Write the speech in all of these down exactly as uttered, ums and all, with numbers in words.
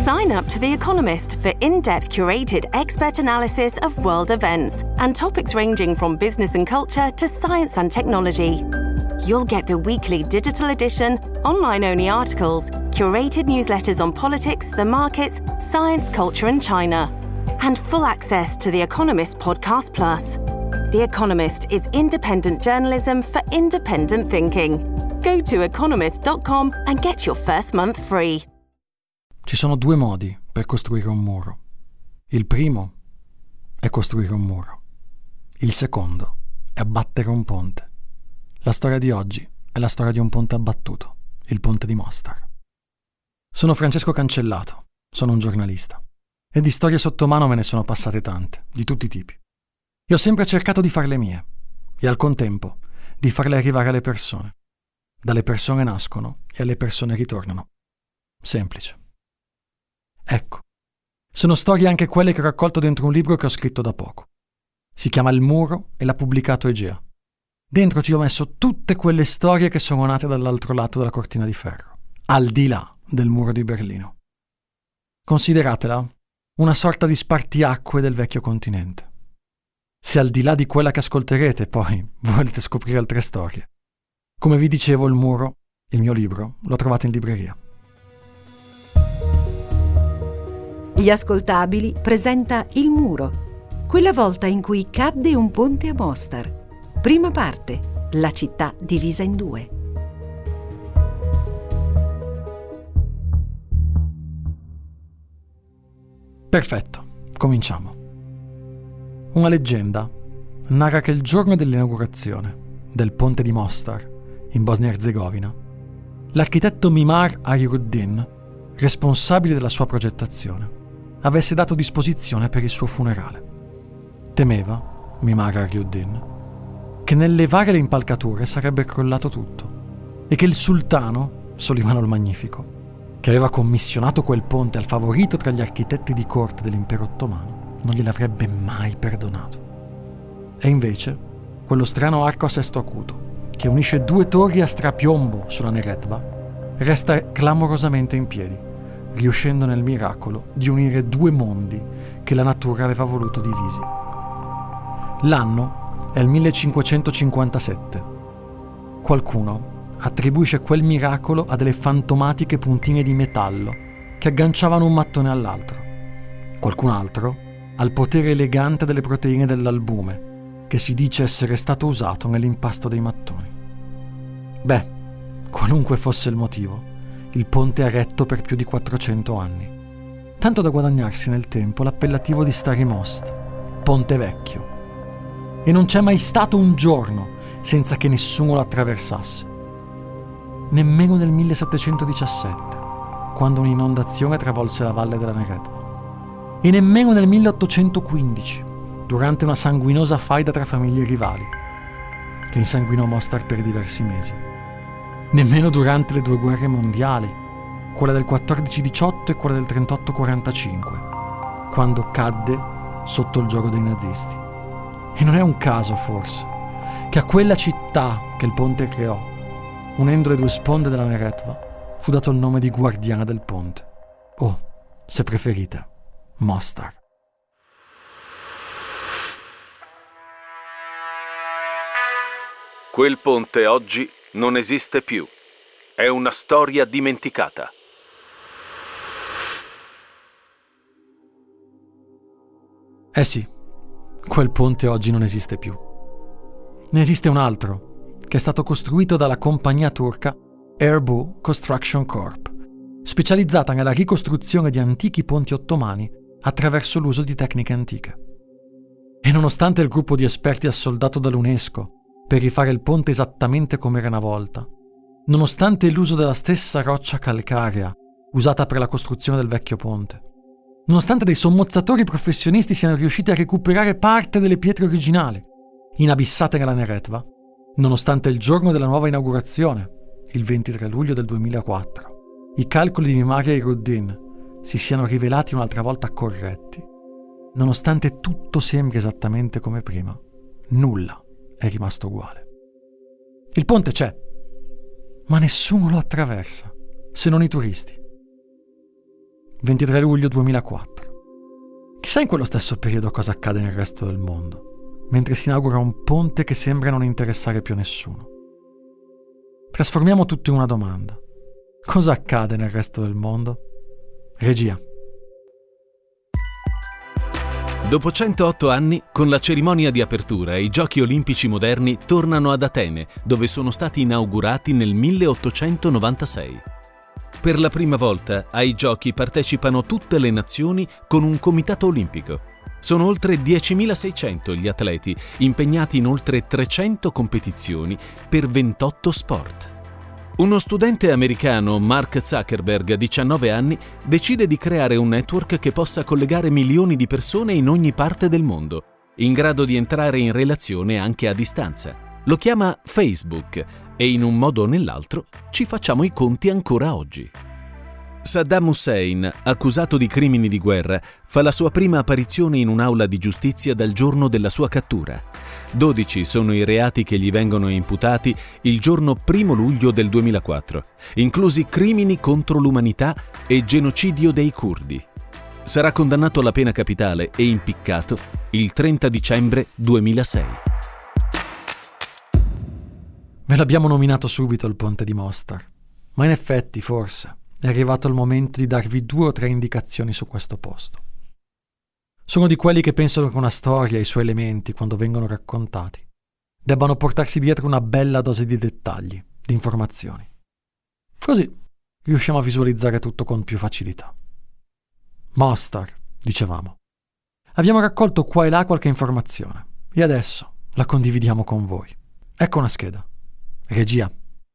Sign up to The Economist for in-depth curated expert analysis of world events and topics ranging from business and culture to science and technology. You'll get the weekly digital edition, online-only articles, curated newsletters on politics, the markets, science, culture and China, and full access to The Economist Podcast Plus. The Economist is independent journalism for independent thinking. Go to economist dot com and get your first month free. Ci sono due modi per costruire un muro. Il primo è costruire un muro. Il secondo è abbattere un ponte. La storia di oggi è la storia di un ponte abbattuto, il ponte di Mostar. Sono Francesco Cancellato, sono un giornalista. E di storie sotto mano me ne sono passate tante, di tutti i tipi. E ho sempre cercato di farle mie, e al contempo di farle arrivare alle persone. Dalle persone nascono e alle persone ritornano. Semplice. Ecco, sono storie anche quelle che ho raccolto dentro un libro che ho scritto da poco. Si chiama Il Muro e l'ha pubblicato Egea. Dentro ci ho messo tutte quelle storie che sono nate dall'altro lato della cortina di ferro, al di là del muro di Berlino. Consideratela una sorta di spartiacque del vecchio continente. Se al di là di quella che ascolterete poi volete scoprire altre storie, come vi dicevo, Il Muro, il mio libro, lo trovate in libreria. Gli Ascoltabili presenta Il Muro, quella volta in cui cadde un ponte a Mostar. Prima parte, la città divisa in due. Perfetto, cominciamo. Una leggenda narra che il giorno dell'inaugurazione del ponte di Mostar, in Bosnia-Erzegovina, l'architetto Mimar Hayruddin, responsabile della sua progettazione, avesse dato disposizione per il suo funerale. Temeva, Mimar Hayruddin, che nel levare le impalcature sarebbe crollato tutto e che il sultano, Solimano il Magnifico, che aveva commissionato quel ponte al favorito tra gli architetti di corte dell'impero ottomano, non gliel'avrebbe mai perdonato. E invece, quello strano arco a sesto acuto, che unisce due torri a strapiombo sulla Neretva, resta clamorosamente in piedi, riuscendo nel miracolo di unire due mondi che la natura aveva voluto divisi. L'anno è il millecinquecentocinquantasette. Qualcuno attribuisce quel miracolo a delle fantomatiche puntine di metallo che agganciavano un mattone all'altro. Qualcun altro al potere elegante delle proteine dell'albume, che si dice essere stato usato nell'impasto dei mattoni. Beh, qualunque fosse il motivo, il ponte ha retto per più di quattrocento anni, tanto da guadagnarsi nel tempo l'appellativo di Stari Most, Ponte Vecchio. E non c'è mai stato un giorno senza che nessuno lo attraversasse. Nemmeno nel millesettecentodiciassette, quando un'inondazione travolse la valle della Neretva. E nemmeno nel milleottocentoquindici, durante una sanguinosa faida tra famiglie rivali, che insanguinò Mostar per diversi mesi. Nemmeno durante le due guerre mondiali, quella del quattordici diciotto e quella del trentotto quarantacinque, quando cadde sotto il giogo dei nazisti. E non è un caso, forse, che a quella città che il ponte creò, unendo le due sponde della Neretva, fu dato il nome di Guardiana del Ponte, o, se preferite, Mostar. Quel ponte oggi non esiste più. È una storia dimenticata. Eh sì, quel ponte oggi non esiste più. Ne esiste un altro, che è stato costruito dalla compagnia turca Erbu Construction Corp, specializzata nella ricostruzione di antichi ponti ottomani attraverso l'uso di tecniche antiche. E nonostante il gruppo di esperti assoldato dall'UNESCO per rifare il ponte esattamente come era una volta, nonostante l'uso della stessa roccia calcarea usata per la costruzione del vecchio ponte, nonostante dei sommozzatori professionisti siano riusciti a recuperare parte delle pietre originali, inabissate nella Neretva, nonostante il giorno della nuova inaugurazione, il ventitré luglio del duemilaquattro, i calcoli di Mimar Hayruddin si siano rivelati un'altra volta corretti, nonostante tutto sembri esattamente come prima, nulla è rimasto uguale. Il ponte c'è, ma nessuno lo attraversa, se non i turisti. ventitré luglio duemilaquattro. Chissà in quello stesso periodo cosa accade nel resto del mondo, mentre si inaugura un ponte che sembra non interessare più nessuno. Trasformiamo tutto in una domanda. Cosa accade nel resto del mondo? Regia. Dopo centootto anni, con la cerimonia di apertura, i Giochi Olimpici moderni tornano ad Atene, dove sono stati inaugurati nel milleottocentonovantasei. Per la prima volta ai Giochi partecipano tutte le nazioni con un comitato olimpico. Sono oltre diecimilaseicento gli atleti, impegnati in oltre trecento competizioni per ventotto sport. Uno studente americano, Mark Zuckerberg, diciannove anni, decide di creare un network che possa collegare milioni di persone in ogni parte del mondo, in grado di entrare in relazione anche a distanza. Lo chiama Facebook e in un modo o nell'altro ci facciamo i conti ancora oggi. Saddam Hussein, accusato di crimini di guerra, fa la sua prima apparizione in un'aula di giustizia dal giorno della sua cattura. dodici sono i reati che gli vengono imputati il giorno primo luglio del duemilaquattro, inclusi crimini contro l'umanità e genocidio dei curdi. Sarà condannato alla pena capitale e impiccato il trenta dicembre duemilasei. Ve l'abbiamo nominato subito il ponte di Mostar, ma in effetti forse è arrivato il momento di darvi due o tre indicazioni su questo posto. Sono di quelli che pensano che una storia e i suoi elementi, quando vengono raccontati, debbano portarsi dietro una bella dose di dettagli, di informazioni. Così riusciamo a visualizzare tutto con più facilità. Mostar, dicevamo. Abbiamo raccolto qua e là qualche informazione e adesso la condividiamo con voi. Ecco una scheda. Regia.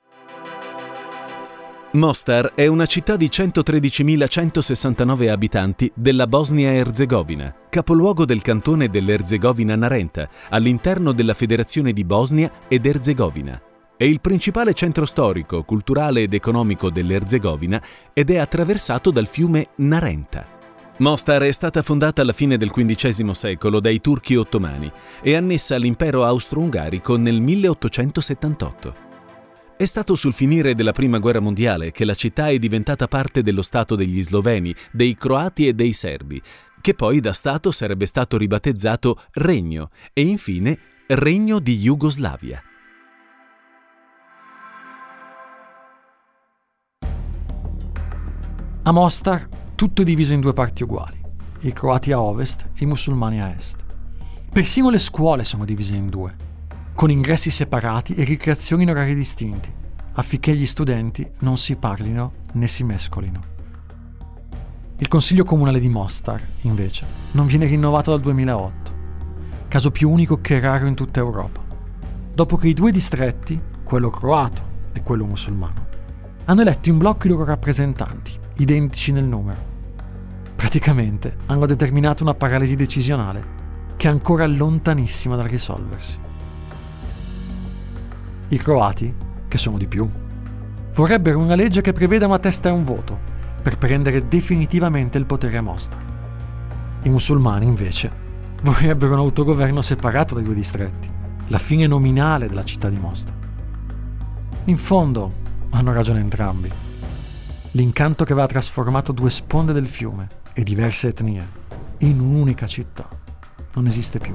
Mostar è una città di centotredicimilacentosessantanove abitanti della Bosnia-Erzegovina, capoluogo del cantone dell'Erzegovina-Narenta, all'interno della Federazione di Bosnia ed Erzegovina. È il principale centro storico, culturale ed economico dell'Erzegovina ed è attraversato dal fiume Narenta. Mostar è stata fondata alla fine del quindicesimo secolo dai turchi ottomani e annessa all'impero austro-ungarico nel milleottocentosettantotto. È stato sul finire della Prima Guerra Mondiale che la città è diventata parte dello Stato degli Sloveni, dei Croati e dei Serbi, che poi da Stato sarebbe stato ribattezzato Regno e infine Regno di Jugoslavia. A Mostar tutto è diviso in due parti uguali, i croati a ovest e i musulmani a est. Persino le scuole sono divise in due, con ingressi separati e ricreazioni in orari distinti, affinché gli studenti non si parlino né si mescolino. Il Consiglio Comunale di Mostar, invece, non viene rinnovato dal duemilaotto, caso più unico che raro in tutta Europa, dopo che i due distretti, quello croato e quello musulmano, hanno eletto in blocco i loro rappresentanti, identici nel numero. Praticamente hanno determinato una paralisi decisionale che è ancora lontanissima dal risolversi. I croati, che sono di più, vorrebbero una legge che preveda una testa e un voto per prendere definitivamente il potere a Mostar. I musulmani, invece, vorrebbero un autogoverno separato dai due distretti, la fine nominale della città di Mostar. In fondo, hanno ragione entrambi. L'incanto che aveva trasformato due sponde del fiume e diverse etnie in un'unica città non esiste più.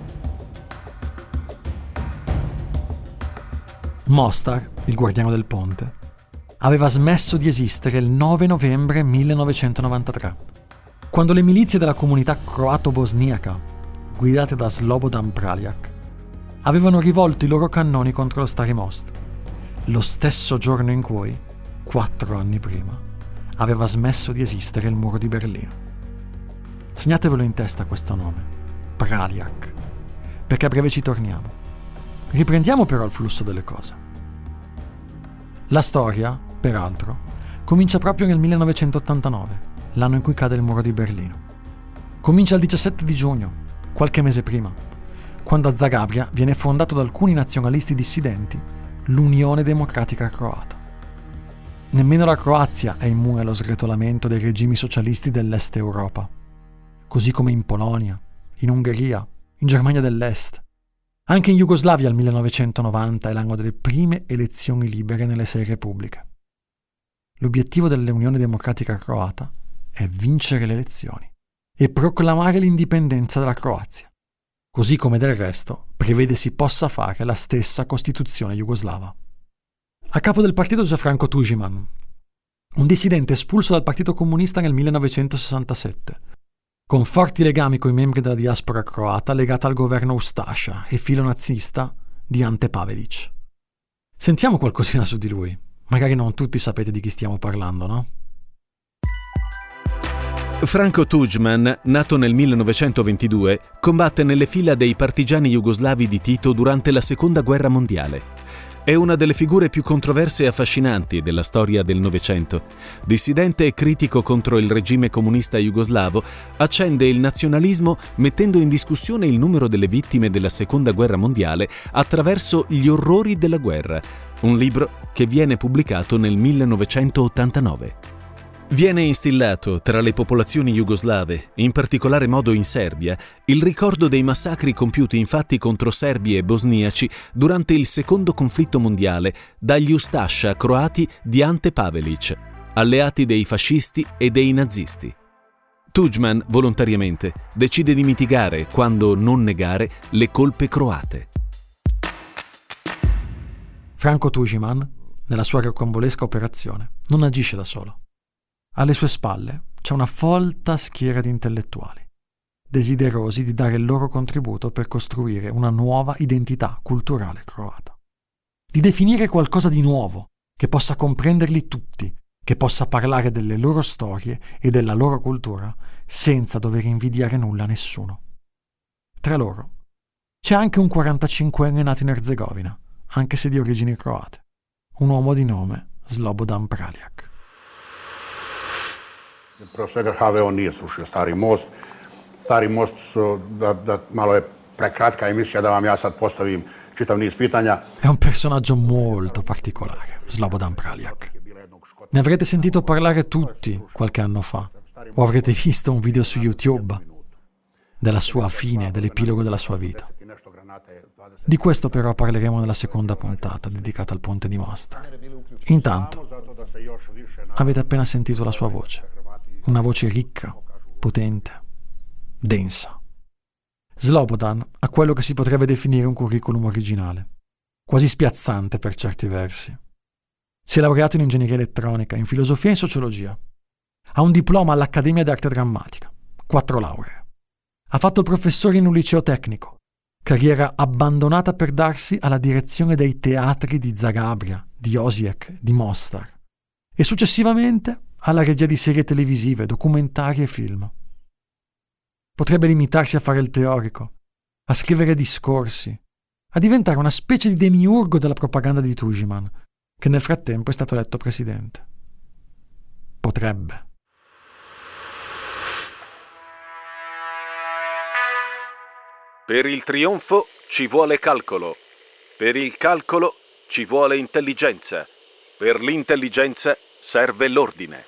Mostar, il guardiano del ponte, aveva smesso di esistere il nove novembre millenovecentonovantatré, quando le milizie della comunità croato-bosniaca, guidate da Slobodan Praljak, avevano rivolto i loro cannoni contro lo Stari Most, lo stesso giorno in cui, quattro anni prima, aveva smesso di esistere il muro di Berlino. Segnatevelo in testa questo nome, Praljak, perché a breve ci torniamo. Riprendiamo però il flusso delle cose. La storia, peraltro, comincia proprio nel millenovecentottantanove, l'anno in cui cade il muro di Berlino. Comincia il diciassette di giugno, qualche mese prima, quando a Zagabria viene fondato da alcuni nazionalisti dissidenti l'Unione Democratica Croata. Nemmeno la Croazia è immune allo sgretolamento dei regimi socialisti dell'Est Europa, così come in Polonia, in Ungheria, in Germania dell'Est. Anche in Jugoslavia il millenovecentonovanta è l'anno delle prime elezioni libere nelle sei repubbliche. L'obiettivo dell'Unione Democratica Croata è vincere le elezioni e proclamare l'indipendenza della Croazia, così come del resto prevede si possa fare la stessa Costituzione jugoslava. A capo del partito c'è Franco Tuđman, un dissidente espulso dal Partito Comunista nel millenovecentosessantasette, con forti legami coi membri della diaspora croata legata al governo Ustascia e filonazista di Ante Pavelić. Sentiamo qualcosina su di lui. Magari non tutti sapete di chi stiamo parlando, no? Franco Tuđman, nato nel millenovecentoventidue, combatte nelle fila dei partigiani jugoslavi di Tito durante la Seconda Guerra Mondiale. È una delle figure più controverse e affascinanti della storia del Novecento. Dissidente e critico contro il regime comunista jugoslavo, accende il nazionalismo mettendo in discussione il numero delle vittime della Seconda Guerra Mondiale attraverso Gli orrori della guerra, un libro che viene pubblicato nel millenovecentottantanove. Viene instillato tra le popolazioni jugoslave, in particolare modo in Serbia, il ricordo dei massacri compiuti infatti contro serbi e bosniaci durante il secondo conflitto mondiale dagli Ustascia croati di Ante Pavelić, alleati dei fascisti e dei nazisti. Tuđman, volontariamente, decide di mitigare, quando non negare, le colpe croate. Franco Tuđman, nella sua rocambolesca operazione, non agisce da solo. Alle sue spalle c'è una folta schiera di intellettuali, desiderosi di dare il loro contributo per costruire una nuova identità culturale croata. Di definire qualcosa di nuovo, che possa comprenderli tutti, che possa parlare delle loro storie e della loro cultura senza dover invidiare nulla a nessuno. Tra loro c'è anche un quarantacinquenne nato in Erzegovina, anche se di origini croate, un uomo di nome Slobodan Praljak. Prvo svega H V O nije srušio Stari most. Stari most su, da, da malo je prekratka emisija da vam ja sad postavim čitav niz pitanja. È un personaggio molto particolare, Slobodan Praljak. Ne avrete sentito parlare tutti qualche anno fa, o avrete visto un video su YouTube della sua fine, dell'epilogo della sua vita. Di questo però parleremo nella seconda puntata dedicata al ponte di Mostar. Intanto, avete appena sentito la sua voce. Una voce ricca, potente, densa. Slobodan ha quello che si potrebbe definire un curriculum originale, quasi spiazzante per certi versi. Si è laureato in ingegneria elettronica, in filosofia e in sociologia. Ha un diploma all'Accademia d'Arte Drammatica, quattro lauree. Ha fatto il professore in un liceo tecnico, carriera abbandonata per darsi alla direzione dei teatri di Zagabria, di Osijek, di Mostar e successivamente alla regia di serie televisive, documentari e film. Potrebbe limitarsi a fare il teorico, a scrivere discorsi, a diventare una specie di demiurgo della propaganda di Tuđman, che nel frattempo è stato eletto presidente. Potrebbe. Per il trionfo ci vuole calcolo, per il calcolo ci vuole intelligenza, per l'intelligenza serve l'ordine.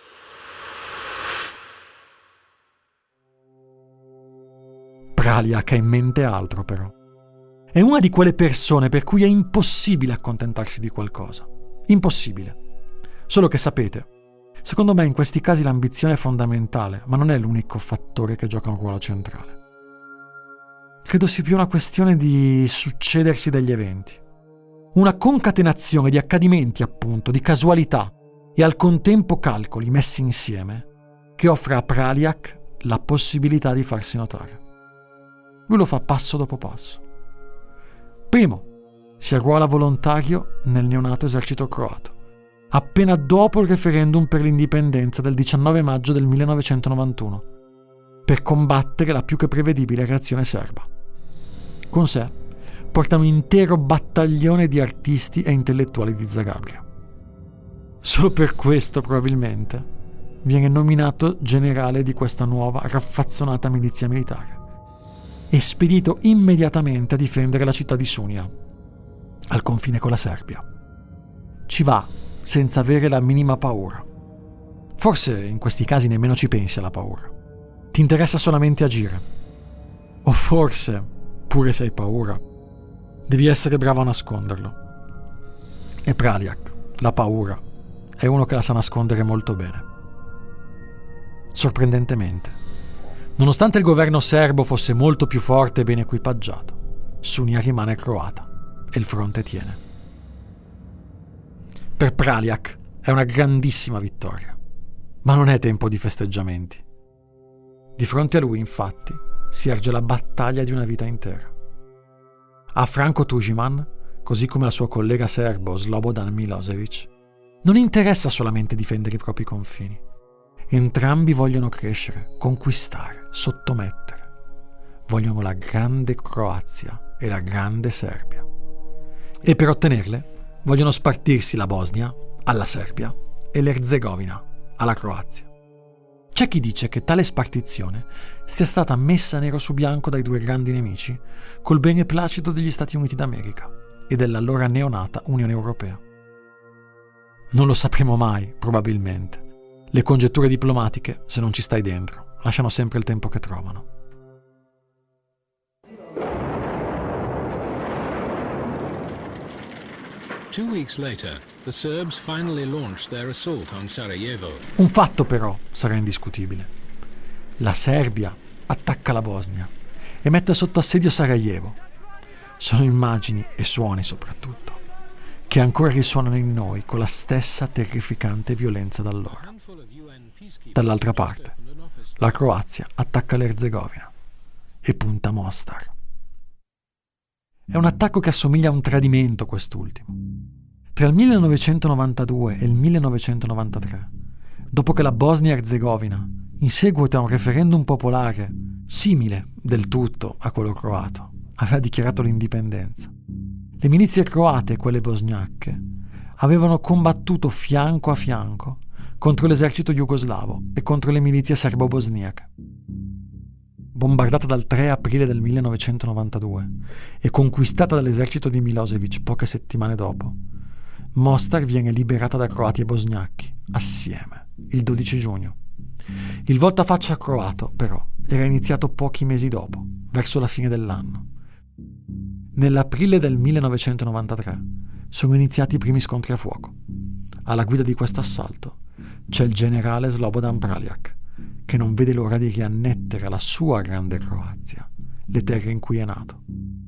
Praljak ha in mente altro, però. È una di quelle persone per cui è impossibile accontentarsi di qualcosa. Impossibile. Solo che sapete, secondo me in questi casi l'ambizione è fondamentale, ma non è l'unico fattore che gioca un ruolo centrale. Credo sia più una questione di succedersi degli eventi. Una concatenazione di accadimenti, appunto, di casualità e al contempo calcoli messi insieme che offre a Praljak la possibilità di farsi notare. Lui lo fa passo dopo passo. Primo, si arruola volontario nel neonato esercito croato, appena dopo il referendum per l'indipendenza del diciannove maggio del millenovecentonovantuno, per combattere la più che prevedibile reazione serba. Con sé porta un intero battaglione di artisti e intellettuali di Zagabria. Solo per questo, probabilmente, viene nominato generale di questa nuova raffazzonata milizia militare e spedito immediatamente a difendere la città di Sunja, al confine con la Serbia. Ci va senza avere la minima paura. Forse in questi casi nemmeno ci pensi alla paura. Ti interessa solamente agire. O forse, pure se hai paura, devi essere bravo a nasconderlo. E Praljak, la paura, è uno che la sa nascondere molto bene. sorprendentemente. Nonostante il governo serbo fosse molto più forte e ben equipaggiato, Sunja rimane croata e il fronte tiene. Per Praljak è una grandissima vittoria, ma non è tempo di festeggiamenti. Di fronte a lui, infatti, si erge la battaglia di una vita intera. A Franko Tuđman, così come al suo collega serbo Slobodan Milošević, non interessa solamente difendere i propri confini. Entrambi vogliono crescere, conquistare, sottomettere. Vogliono la grande Croazia e la grande Serbia. E per ottenerle vogliono spartirsi la Bosnia alla Serbia e l'Erzegovina alla Croazia. C'è chi dice che tale spartizione sia stata messa nero su bianco dai due grandi nemici col beneplacito degli Stati Uniti d'America e dell'allora neonata Unione Europea. Non lo sapremo mai, probabilmente. Le congetture diplomatiche, se non ci stai dentro, lasciano sempre il tempo che trovano. Two weeks later, the Serbs finally launched their assault on Sarajevo. Un fatto però sarà indiscutibile. La Serbia attacca la Bosnia e mette sotto assedio Sarajevo. Sono immagini e suoni soprattutto che ancora risuonano in noi con la stessa terrificante violenza d'allora. Dall'altra parte, la Croazia attacca l'Erzegovina e punta Mostar. È un attacco che assomiglia a un tradimento, quest'ultimo. Tra il millenovecentonovantadue e il millenovecentonovantatré, dopo che la Bosnia-Erzegovina, in seguito a un referendum popolare simile del tutto a quello croato, aveva dichiarato l'indipendenza, le milizie croate e quelle bosgnacche avevano combattuto fianco a fianco contro l'esercito jugoslavo e contro le milizie serbo-bosniache. Bombardata dal tre aprile del millenovecentonovantadue e conquistata dall'esercito di Milošević poche settimane dopo, Mostar viene liberata da croati e bosgnacchi, assieme, il dodici giugno. Il voltafaccia croato, però, era iniziato pochi mesi dopo, verso la fine dell'anno. Nell'aprile del millenovecentonovantatré sono iniziati i primi scontri a fuoco. Alla guida di questo assalto c'è il generale Slobodan Praljak, che non vede l'ora di riannettere alla sua grande Croazia le terre in cui è nato.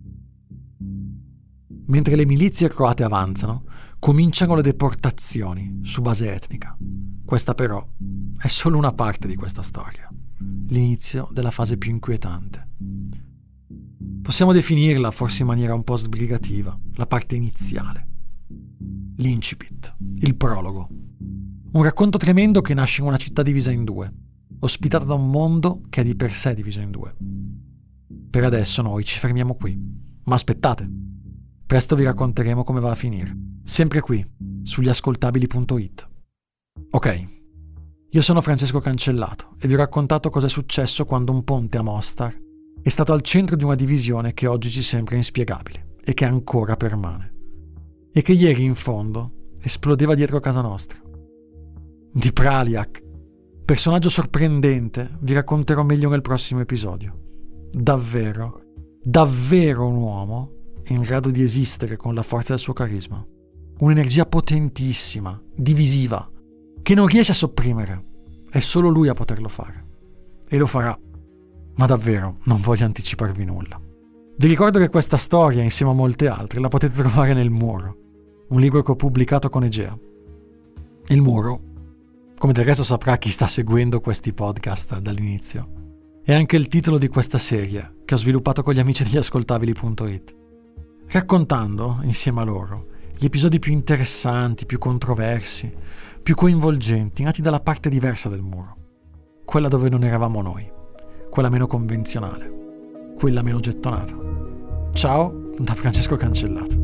Mentre le milizie croate avanzano, cominciano le deportazioni su base etnica. Questa però è solo una parte di questa storia, l'inizio della fase più inquietante. Possiamo definirla forse in maniera un po' sbrigativa, la parte iniziale. L'incipit, il prologo. Un racconto tremendo che nasce in una città divisa in due, ospitata da un mondo che è di per sé diviso in due. Per adesso noi ci fermiamo qui, ma aspettate, presto vi racconteremo come va a finire, sempre qui, sugli ascoltabili punto it. Ok, io sono Francesco Cancellato e vi ho raccontato cosa è successo quando un ponte a Mostar è stato al centro di una divisione che oggi ci sembra inspiegabile e che ancora permane, e che ieri in fondo esplodeva dietro casa nostra. Di Praljak, personaggio sorprendente, vi racconterò meglio nel prossimo episodio. Davvero, davvero un uomo in grado di esistere con la forza del suo carisma. Un'energia potentissima, divisiva, che non riesce a sopprimere. È solo lui a poterlo fare. E lo farà. Ma davvero, non voglio anticiparvi nulla. Vi ricordo che questa storia, insieme a molte altre, la potete trovare nel Muro, un libro che ho pubblicato con Egea. Il Muro, come del resto saprà chi sta seguendo questi podcast dall'inizio, è anche il titolo di questa serie che ho sviluppato con gli amici degli ascoltabili punto it, raccontando, insieme a loro, gli episodi più interessanti, più controversi, più coinvolgenti, nati dalla parte diversa del Muro, quella dove non eravamo noi, quella meno convenzionale, quella meno gettonata. Ciao da Francesco Cancellato.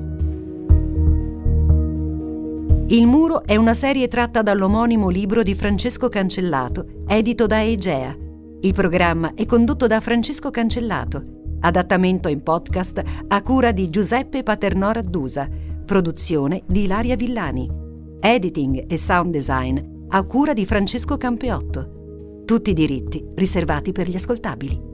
Il Muro è una serie tratta dall'omonimo libro di Francesco Cancellato, edito da Egea. Il programma è condotto da Francesco Cancellato. Adattamento in podcast a cura di Giuseppe Paternò Raddusa. Produzione di Ilaria Villani. Editing e sound design a cura di Francesco Campeotto. Tutti i diritti riservati per gli ascoltabili.